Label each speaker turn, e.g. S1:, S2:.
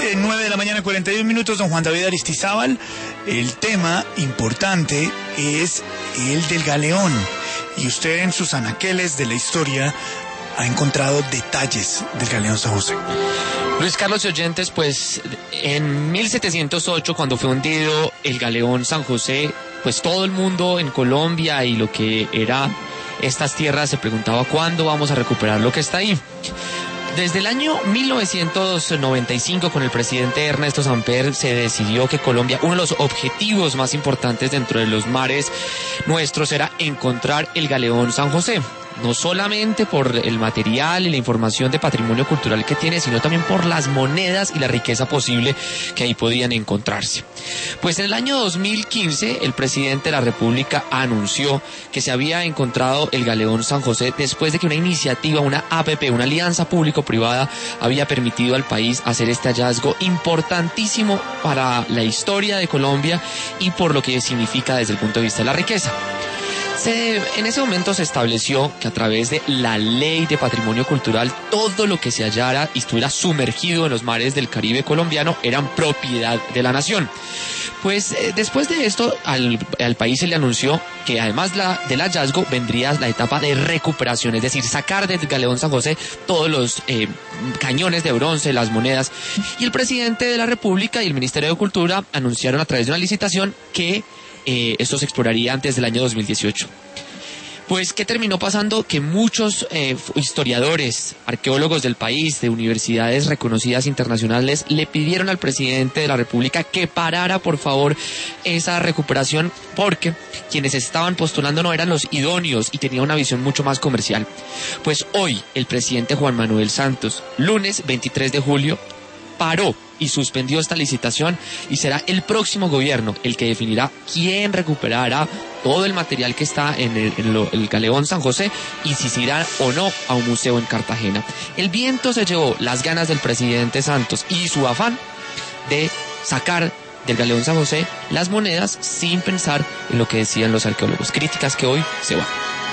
S1: 9 de la mañana, 41 minutos, don Juan David Aristizábal. El tema importante es el del galeón. Y usted en sus anaqueles de la historia ha encontrado detalles del galeón San José.
S2: Luis Carlos y oyentes, pues en 1708, cuando fue hundido el galeón San José, pues todo el mundo en Colombia y lo que era estas tierras se preguntaba cuándo vamos a recuperar lo que está ahí. Desde el año 1995, con el presidente Ernesto Samper, se decidió que Colombia, uno de los objetivos más importantes dentro de los mares nuestros, era encontrar el galeón San José. No solamente por el material y la información de patrimonio cultural que tiene, sino también por las monedas y la riqueza posible que ahí podían encontrarse. Pues en el año 2015, el presidente de la República anunció que se había encontrado el galeón San José después de que una iniciativa, una APP, una alianza público-privada, había permitido al país hacer este hallazgo importantísimo para la historia de Colombia y por lo que significa desde el punto de vista de la riqueza. En ese momento se estableció que a través de la ley de patrimonio cultural, todo lo que se hallara y estuviera sumergido en los mares del Caribe colombiano eran propiedad de la nación. Pues después de esto al país se le anunció que además del hallazgo vendría la etapa de recuperación, es decir, sacar del galeón San José todos los cañones de bronce, las monedas. Y el presidente de la República y el Ministerio de Cultura anunciaron a través de una licitación que esto se exploraría antes del año 2018. Pues, ¿qué terminó pasando? Que muchos historiadores, arqueólogos del país, de universidades reconocidas internacionales, le pidieron al presidente de la República que parara, por favor, esa recuperación, porque quienes estaban postulando no eran los idóneos y tenían una visión mucho más comercial. Pues hoy, el presidente Juan Manuel Santos, lunes 23 de julio, paró y suspendió esta licitación y será el próximo gobierno el que definirá quién recuperará todo el material que está en el galeón San José y si se irá o no a un museo en Cartagena. El viento se llevó las ganas del presidente Santos y su afán de sacar del galeón San José las monedas sin pensar en lo que decían los arqueólogos. Críticas que hoy se van.